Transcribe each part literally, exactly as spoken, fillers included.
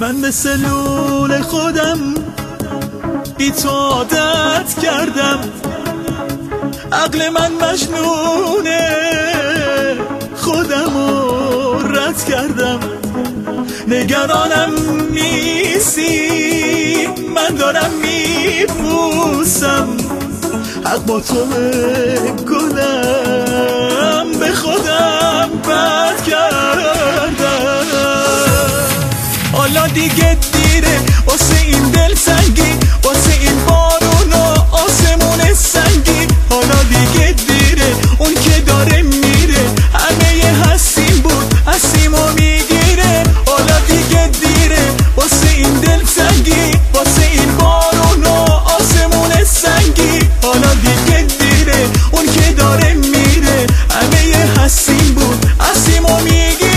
من به سلول خودم بی تو عادت کردم، عقل من مجنونه خودمو رد کردم. نگرانم نیستی من دارم میپوسم، حق با تو گلم به خودم بد کردم. حالا دیگه دیره واسه این دل سنگی، واسه این بارون و آسمون سنگی. حالا دیگه دیره اون که داره میره، همه ی هستیم بود هستیم و میگیره. حالا دیگه دیره واسه این دل سنگی، واسه این بارون و آسمون سنگی. حالا دیگه دیره اون که داره میره، همه ی هستیم بود هستیم و میگیره.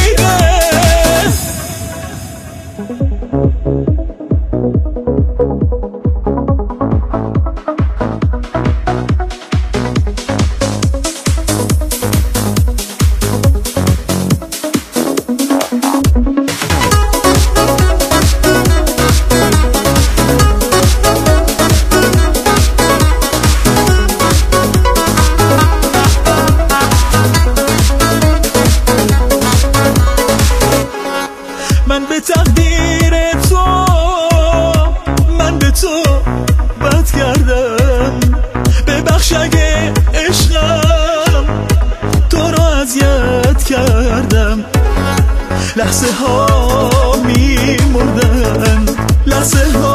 من به تقدیر تو، من به تو بد کردم. ببخش اگه عشقم تو رو اذیت کردم. لحظه ها میمردن، لحظه ها